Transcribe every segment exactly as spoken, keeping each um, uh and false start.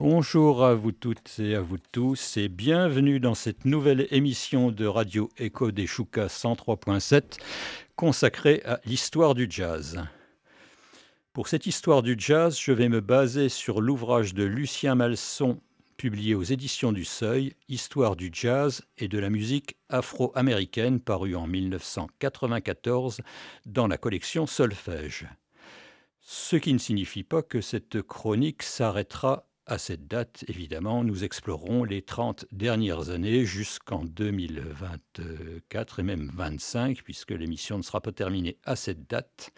Bonjour à vous toutes et à vous tous et bienvenue dans cette nouvelle émission de Radio Echo des Choucas cent trois point sept consacrée à l'histoire du jazz. Pour cette histoire du jazz, je vais me baser sur l'ouvrage de Lucien Malson publié aux éditions du Seuil, Histoire du jazz et de la musique afro-américaine, paru en mille neuf cent quatre-vingt-quatorze dans la collection Solfège. Ce qui ne signifie pas que cette chronique s'arrêtera à cette date. Évidemment, nous explorerons les trente dernières années jusqu'en deux mille vingt-quatre et même vingt-cinq, puisque l'émission ne sera pas terminée à cette date.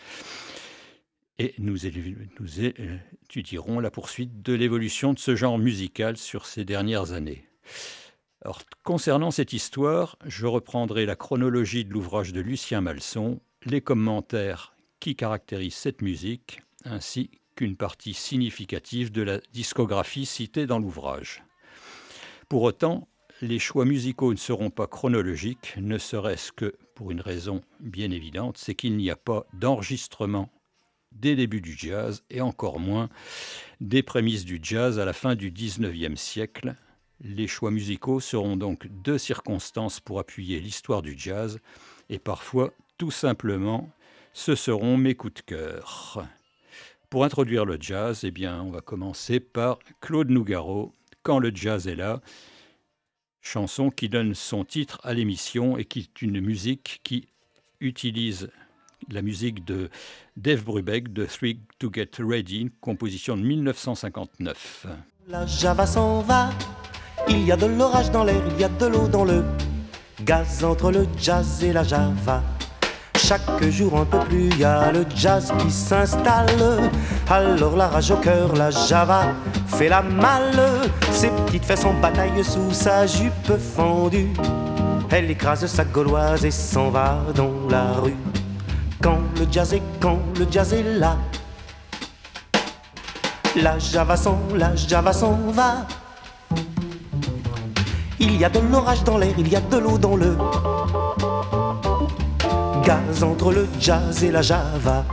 Et nous, nous étudierons la poursuite de l'évolution de ce genre musical sur ces dernières années. Alors, concernant cette histoire, je reprendrai la chronologie de l'ouvrage de Lucien Malson, les commentaires qui caractérisent cette musique, ainsi qu'une partie significative de la discographie citée dans l'ouvrage. Pour autant, les choix musicaux ne seront pas chronologiques, ne serait-ce que pour une raison bien évidente, c'est qu'il n'y a pas d'enregistrement des débuts du jazz et encore moins des prémices du jazz à la fin du dix-neuvième siècle. Les choix musicaux seront donc deux circonstances pour appuyer l'histoire du jazz et parfois, tout simplement, ce seront mes coups de cœur. Pour introduire le jazz, eh bien, on va commencer par Claude Nougaro, Quand le jazz est là, chanson qui donne son titre à l'émission et qui est une musique qui utilise la musique de Dave Brubeck de Three to Get Ready, une composition de mille neuf cent cinquante-neuf. La Java s'en va, il y a de l'orage dans l'air, il y a de l'eau dans le gaz entre le jazz et la Java. Chaque jour un peu plus, il y a le jazz qui s'installe. Alors la rage au cœur, la Java fait la malle. Ses petites fesses en bataille sous sa jupe fendue. Elle écrase sa gauloise et s'en va dans la rue. Quand le jazz est, quand le jazz est là, la Java s'en, la Java s'en va. Il y a de l'orage dans l'air, il y a de l'eau dans le gaz entre le jazz et la Java.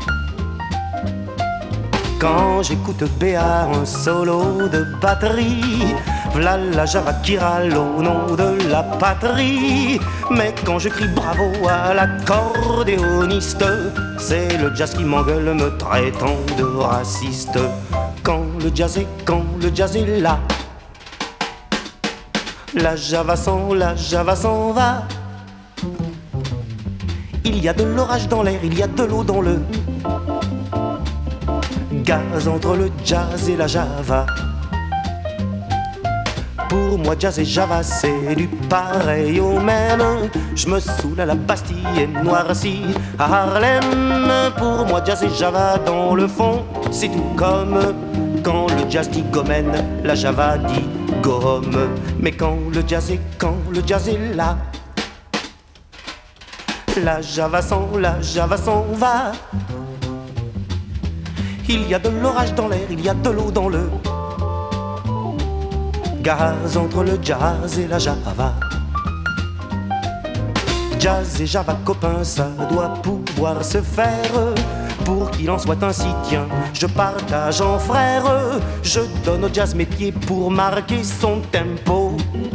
Quand j'écoute Béat, un solo de batterie, v'là la Java qui râle au nom de la patrie. Mais quand je crie bravo à l'accordéoniste, c'est le jazz qui m'engueule me traitant de raciste. Quand le jazz est, quand le jazz est là, la Java s'en, la Java s'en va. Il y a de l'orage dans l'air, il y a de l'eau dans le gaz entre le jazz et la Java. Pour moi jazz et Java c'est du pareil au même. Je me saoule à la Bastille et noirci à Harlem. Pour moi jazz et Java dans le fond c'est tout comme quand le jazz dit gomène, la Java dit gomme. Mais quand le jazz est, quand le jazz est là, la Java s'en, la Java s'en va. Il y a de l'orage dans l'air, il y a de l'eau dans le gaz entre le jazz et la Java. Jazz et Java copains, ça doit pouvoir se faire. Pour qu'il en soit ainsi, tiens, je partage en frère. Je donne au jazz mes pieds pour marquer son tempo.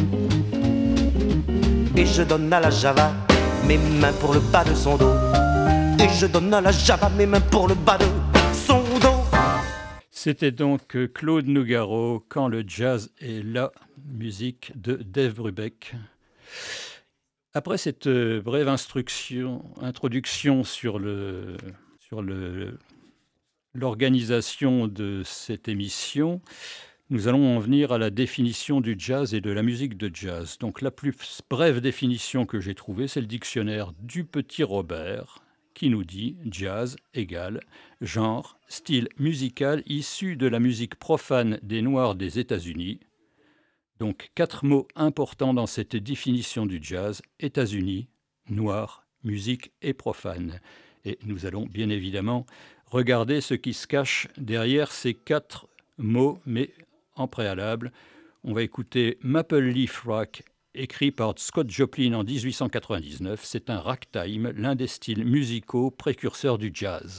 Et je donne à la Java mes mains pour le bas de son dos. Et je donne à la Java mes mains pour le bas de son dos. C'était donc Claude Nougaro, Quand le jazz est là, musique de Dave Brubeck. Après cette brève instruction, introduction sur, le, sur le, l'organisation de cette émission, nous allons en venir à la définition du jazz et de la musique de jazz. Donc la plus brève définition que j'ai trouvée, c'est le dictionnaire du Petit Robert, qui nous dit « jazz égale genre, style musical issu de la musique profane des Noirs des États-Unis ». Donc quatre mots importants dans cette définition du jazz, États-Unis, Noirs, musique et profane. Et nous allons bien évidemment regarder ce qui se cache derrière ces quatre mots, mais en préalable, on va écouter Maple Leaf Rock, écrit par Scott Joplin en dix-huit cent quatre-vingt-dix-neuf. C'est un ragtime, l'un des styles musicaux précurseurs du jazz.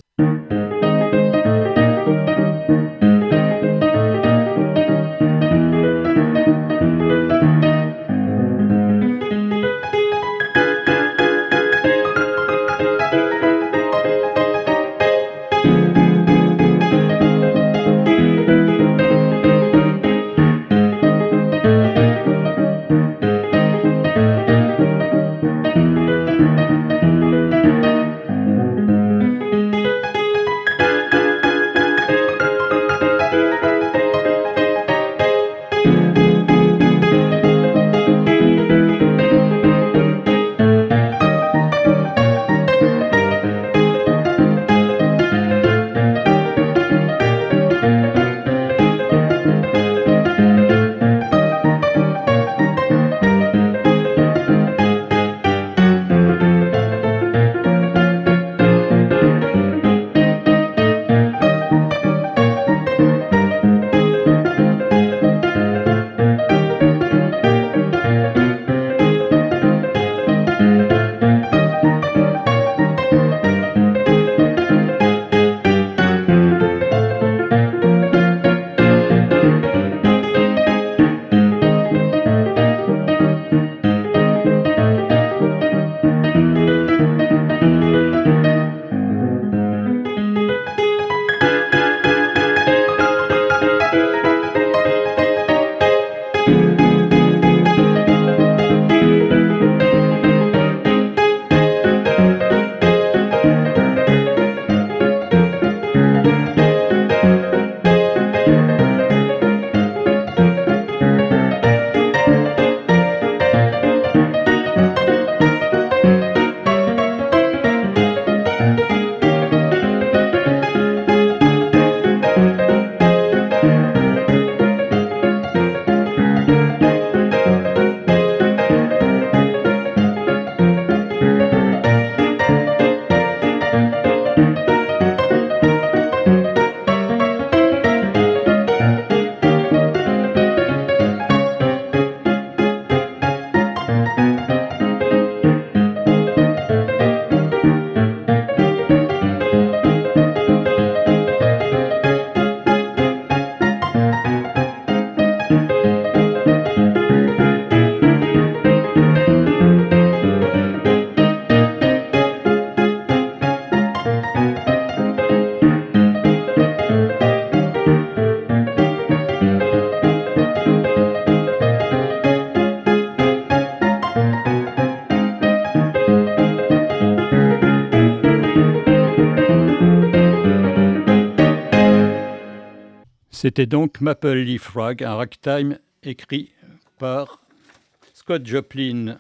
C'était donc Maple Leaf Rag, un ragtime écrit par Scott Joplin.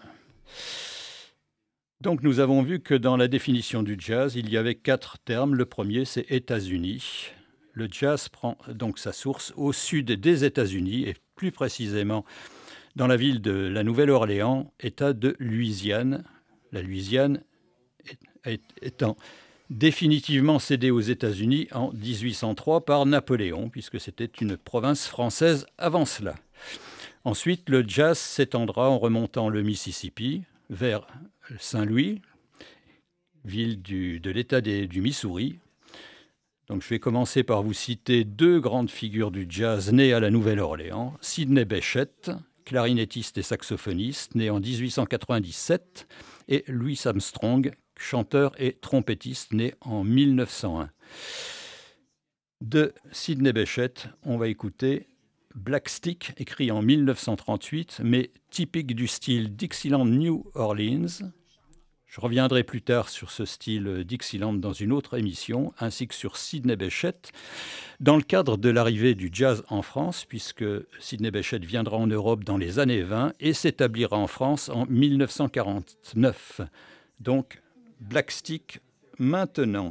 Donc nous avons vu que dans la définition du jazz, il y avait quatre termes. Le premier, c'est États-Unis. Le jazz prend donc sa source au sud des États-Unis, et plus précisément dans la ville de la Nouvelle-Orléans, État de Louisiane. La Louisiane étant définitivement cédée aux États-Unis en dix-huit cent trois par Napoléon, puisque c'était une province française avant cela. Ensuite, le jazz s'étendra en remontant le Mississippi vers Saint-Louis, ville du, de l'État des, du Missouri. Donc, je vais commencer par vous citer deux grandes figures du jazz nées à la Nouvelle-Orléans. Sidney Bechet, clarinettiste et saxophoniste, né en dix-huit cent quatre-vingt-dix-sept, et Louis Armstrong, chanteur et trompettiste, né en mille neuf cent un. De Sidney Bechet, on va écouter Black Stick, écrit en mille neuf cent trente-huit, mais typique du style Dixieland New Orleans. Je reviendrai plus tard sur ce style Dixieland dans une autre émission, ainsi que sur Sidney Bechet, dans le cadre de l'arrivée du jazz en France, puisque Sidney Bechet viendra en Europe dans les années vingt et s'établira en France en mille neuf cent quarante-neuf. Donc, Black Stick maintenant.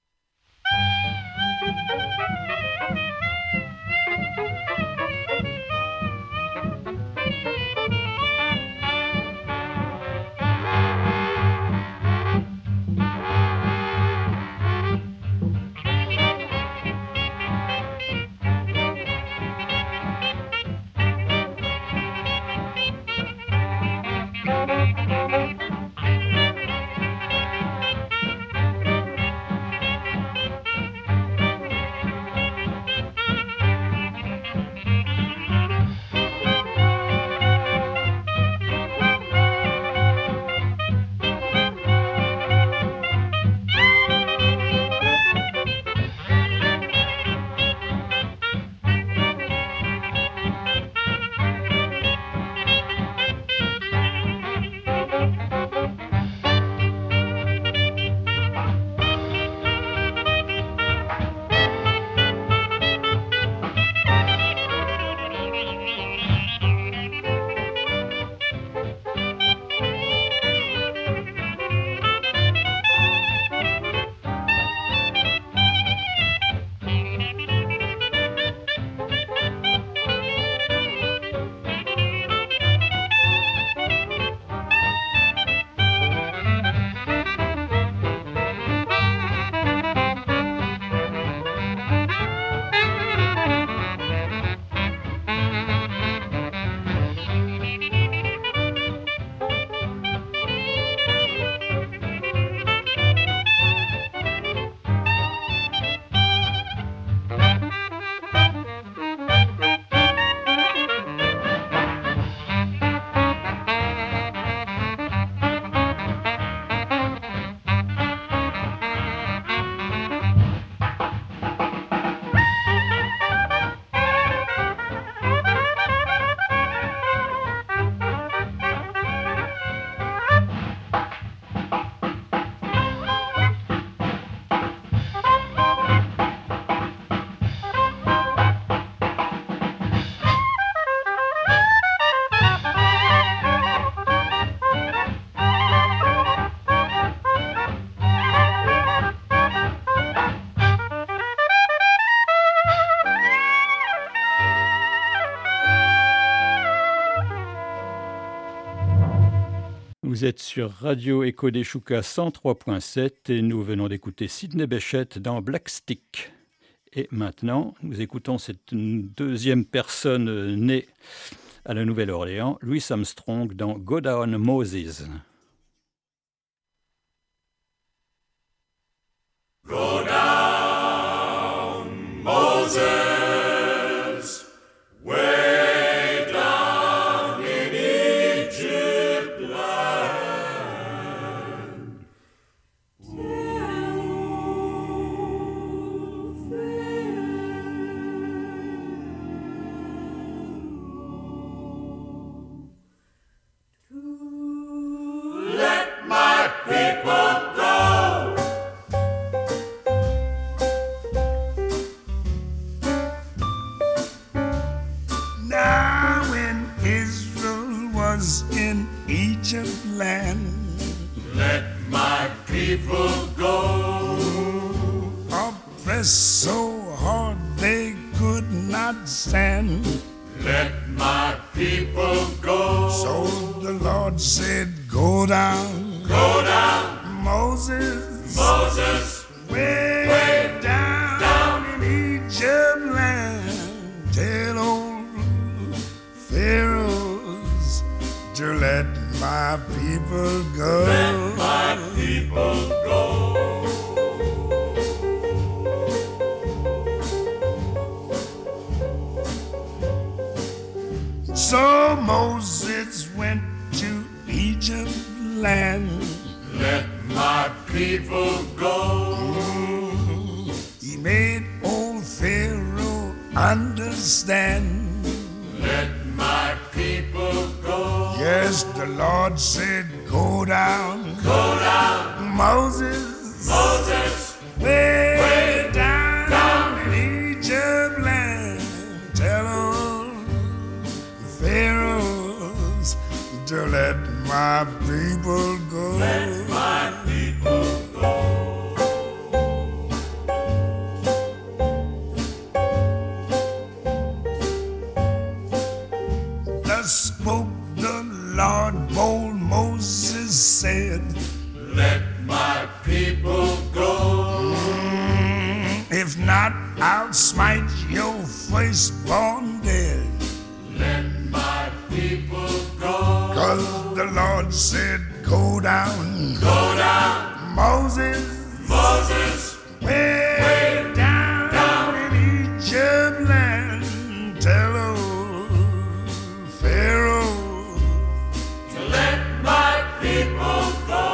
Vous êtes sur Radio Echo des Choucas cent trois point sept et nous venons d'écouter Sidney Bechet dans Black Stick. Et maintenant, nous écoutons cette deuxième personne née à la Nouvelle-Orléans, Louis Armstrong dans Go Down Moses. Go down, Moses, way down in Egypt land. Tell Pharaoh to let my people go. Egypt land. Let my people go. Oppressed so hard they could not stand. Let my people go. So the Lord said, go down. Go down. Moses. Moses. Way, way down, down in Egypt land. Tell old Pharaohs to let my people go. Let my people go. So Moses went to Egypt land. Let my people go. He made old Pharaoh understand. Let my people go. Yes, the Lord said, go down. Go down. Moses. Moses. Way, way down, down in Egypt land. Tell old Pharaohs to let my people go. Let my people go. Thus spoke the Lord, bold Moses said, let my people go. Mm, if not, I'll smite your firstborn dead. Let my people go. Cause the Lord said, go down. Go down. Moses. Moses. Way, way down, down in Egypt land. Tell old Pharaoh to let my people go.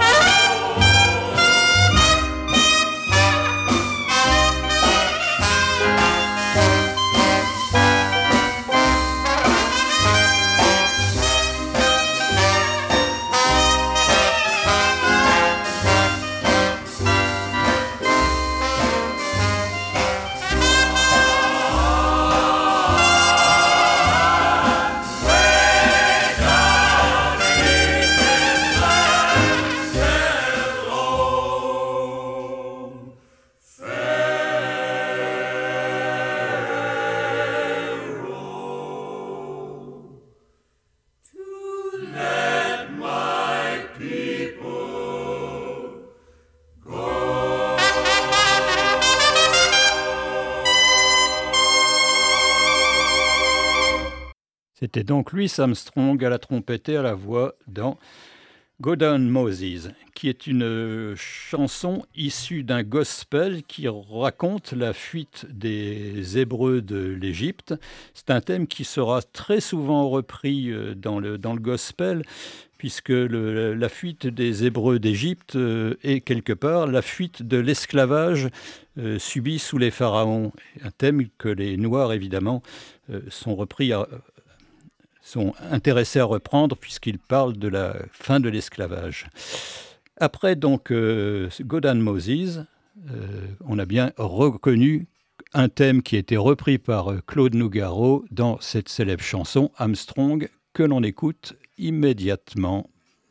C'était donc Louis Armstrong à la trompette et à la voix dans Go Down Moses, qui est une chanson issue d'un gospel qui raconte la fuite des Hébreux de l'Égypte. C'est un thème qui sera très souvent repris dans le, dans le gospel, puisque le, la fuite des Hébreux d'Égypte est quelque part la fuite de l'esclavage euh, subi sous les pharaons. Un thème que les Noirs, évidemment, euh, sont repris à, sont intéressés à reprendre puisqu'ils parlent de la fin de l'esclavage. Après donc euh, Go Down Moses, euh, on a bien reconnu un thème qui a été repris par Claude Nougaro dans cette célèbre chanson Armstrong que l'on écoute immédiatement.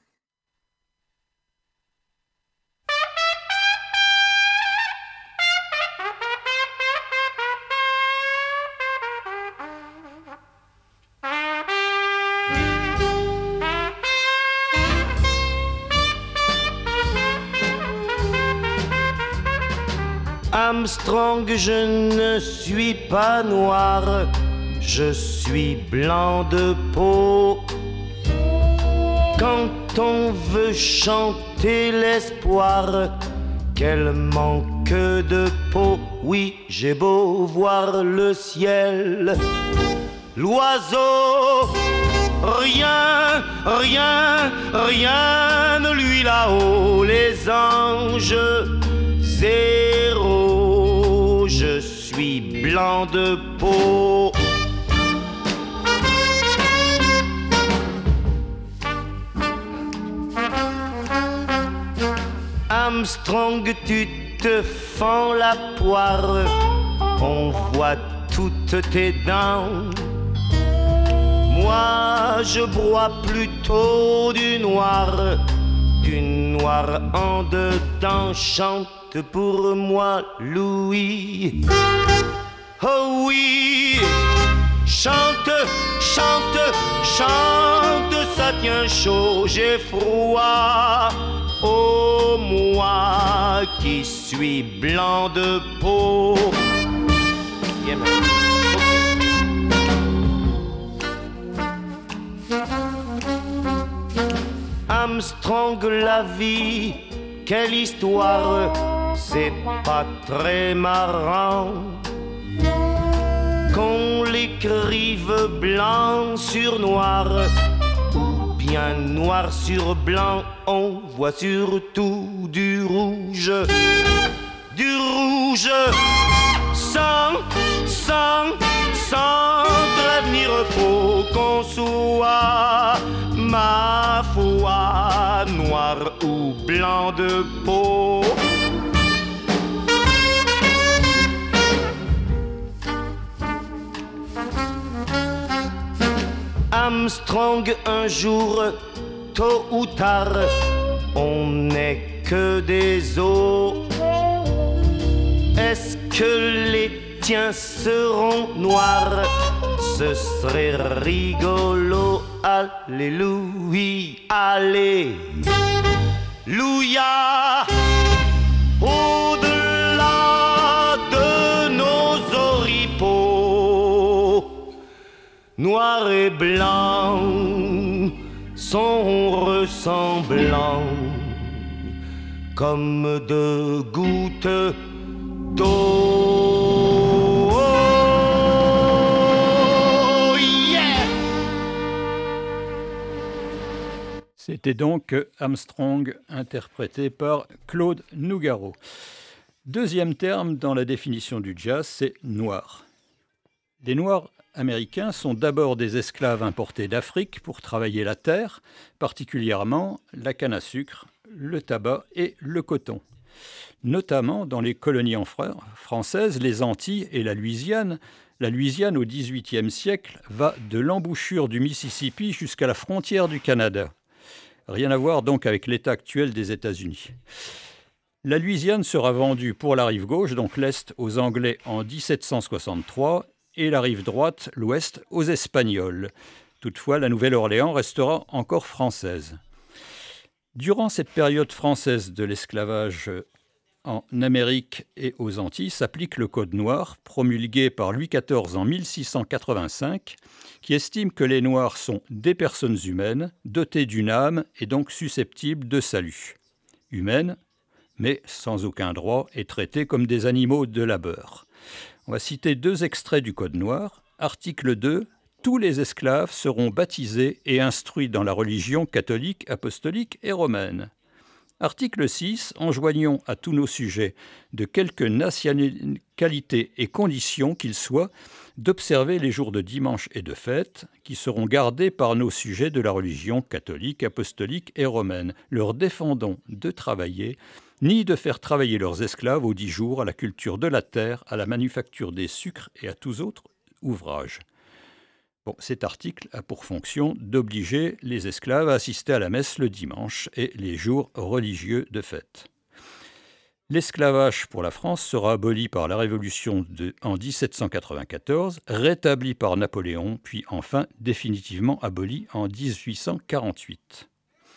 Armstrong, je ne suis pas noir, je suis blanc de peau. Quand on veut chanter l'espoir, quel manque de peau. Oui, j'ai beau voir le ciel, l'oiseau, rien, rien, rien ne lui là-haut. Les anges, zéro, je suis blanc de peau. Armstrong, tu te fends la poire, on voit toutes tes dents. Moi, moi je broie plutôt du noir, du noir en dedans. Chante pour moi Louis. Oh oui, chante, chante, chante, ça tient chaud, j'ai froid. Oh moi qui suis blanc de peau. Yeah, man. Armstrong, la vie, quelle histoire, c'est pas très marrant qu'on l'écrive blanc sur noir, ou bien noir sur blanc. On voit surtout du rouge, du rouge, sans, sans, sans prévenir, faut qu'on soit, ma foi, noir ou blanc de peau. Armstrong, un jour, tôt ou tard, on n'est que des os. Est-ce que les tiens seront noirs? Ce serait rigolo. Alléluia, alléluia. Au-delà de nos oripeaux, noir et blanc sont ressemblants comme deux gouttes d'eau. Oh, yeah! C'était donc Armstrong, interprété par Claude Nougaro. Deuxième terme dans la définition du jazz, c'est noir. Les noirs américains sont d'abord des esclaves importés d'Afrique pour travailler la terre, particulièrement la canne à sucre, le tabac et le coton. Notamment dans les colonies françaises, les Antilles et la Louisiane. La Louisiane, au dix-huitième siècle, va de l'embouchure du Mississippi jusqu'à la frontière du Canada. Rien à voir donc avec l'état actuel des États-Unis. La Louisiane sera vendue pour la rive gauche, donc l'Est, aux Anglais en dix-sept cent soixante-trois et la rive droite, l'Ouest, aux Espagnols. Toutefois, la Nouvelle-Orléans restera encore française. Durant cette période française de l'esclavage en Amérique et aux Antilles s'applique le Code noir, promulgué par Louis quatorze en mille six cent quatre-vingt-cinq, qui estime que les Noirs sont des personnes humaines, dotées d'une âme et donc susceptibles de salut. Humaines, mais sans aucun droit et traités comme des animaux de labeur. On va citer deux extraits du Code noir. Article deux. Tous les esclaves seront baptisés et instruits dans la religion catholique, apostolique et romaine. Article six. Enjoignons à tous nos sujets, de quelque nationalité et condition qu'ils soient, d'observer les jours de dimanche et de fête, qui seront gardés par nos sujets de la religion catholique, apostolique et romaine. Leur défendons de travailler, ni de faire travailler leurs esclaves aux dix jours à la culture de la terre, à la manufacture des sucres et à tous autres ouvrages. Bon, cet article a pour fonction d'obliger les esclaves à assister à la messe le dimanche et les jours religieux de fête. L'esclavage pour la France sera aboli par la Révolution de, en dix-sept cent quatre-vingt-quatorze, rétabli par Napoléon, puis enfin définitivement aboli en dix-huit cent quarante-huit.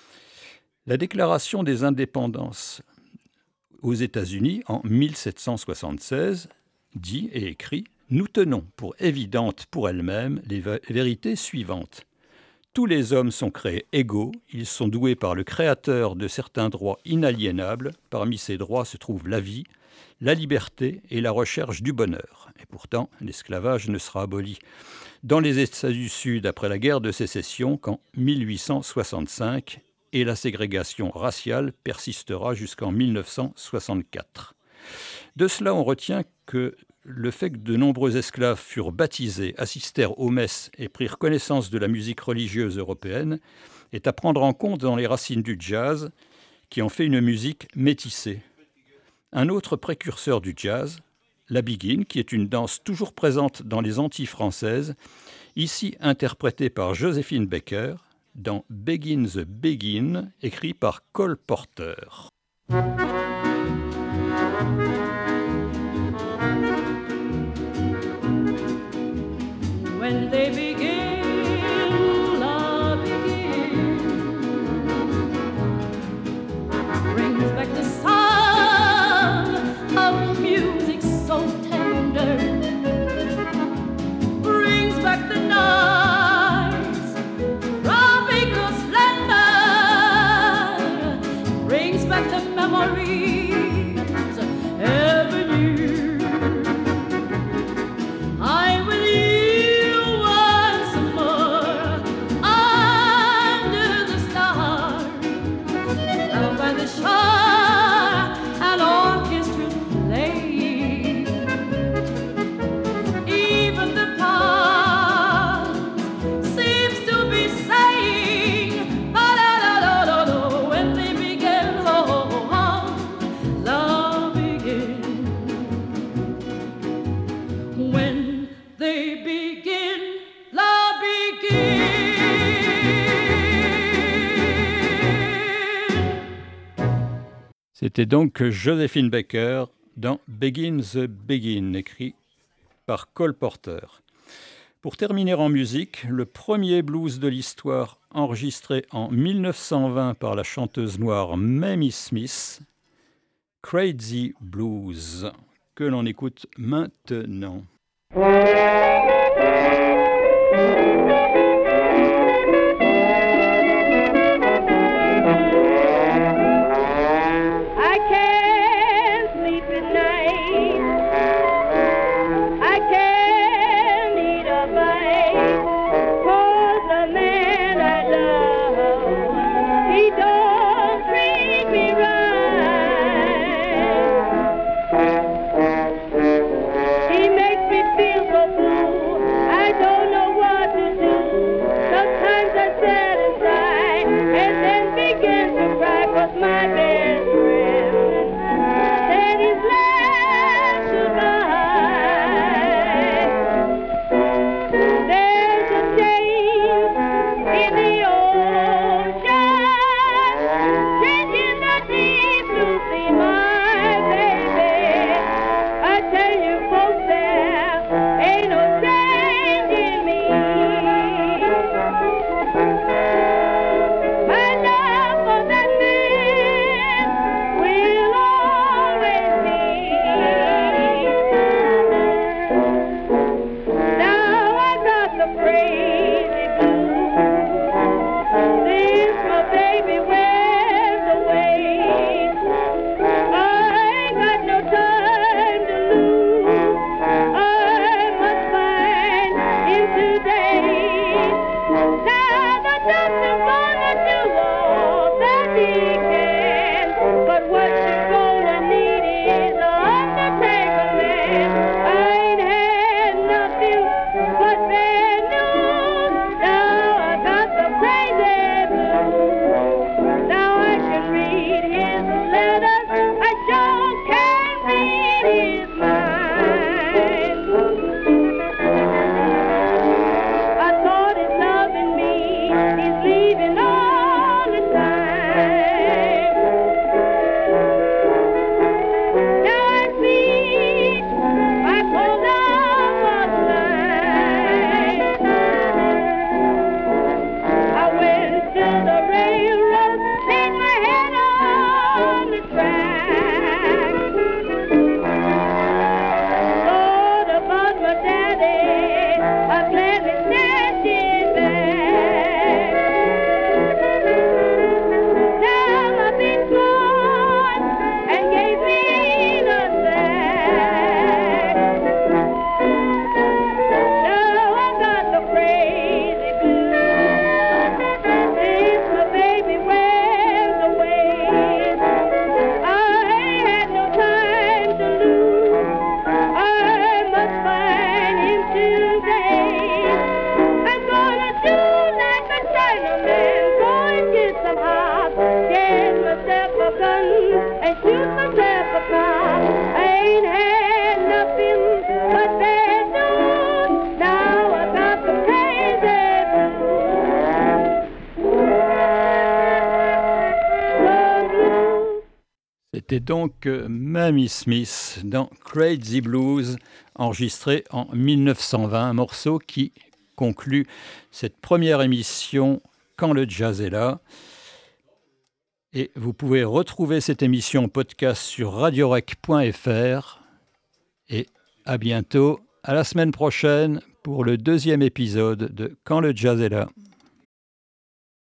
La Déclaration des indépendances aux États-Unis en mille sept cent soixante-seize dit et écrit « Nous tenons pour évidentes pour elles-mêmes les vérités suivantes. Tous les hommes sont créés égaux, ils sont doués par le Créateur de certains droits inaliénables. Parmi ces droits se trouvent la vie, la liberté et la recherche du bonheur. » Et pourtant, l'esclavage ne sera aboli dans les États du Sud après la guerre de sécession qu'en mille huit cent soixante-cinq, et la ségrégation raciale persistera jusqu'en mille neuf cent soixante-quatre. De cela, on retient que le fait que de nombreux esclaves furent baptisés, assistèrent aux messes et prirent connaissance de la musique religieuse européenne est à prendre en compte dans les racines du jazz, qui en fait une musique métissée. Un autre précurseur du jazz, la biguine, qui est une danse toujours présente dans les Antilles françaises, ici interprété par Josephine Baker dans Begin the Begin, écrit par Cole Porter. When they begin, love begin, brings back the sound of music so tender, brings back the nights, tropical splendor, brings back the memories ever new. I will C'était donc Josephine Baker dans Begin the Begin, écrit par Cole Porter. Pour terminer en musique, le premier blues de l'histoire enregistré en mille neuf cent vingt par la chanteuse noire Mamie Smith, Crazy Blues, que l'on écoute maintenant. But there's no, now I got the pain. C'était donc euh, Mamie Smith dans Crazy Blues, enregistré en mille neuf cent vingt, un morceau qui conclut cette première émission Quand le jazz est là. Et vous pouvez retrouver cette émission podcast sur radiorec point f r. Et à bientôt, à la semaine prochaine pour le deuxième épisode de Quand le jazz est là.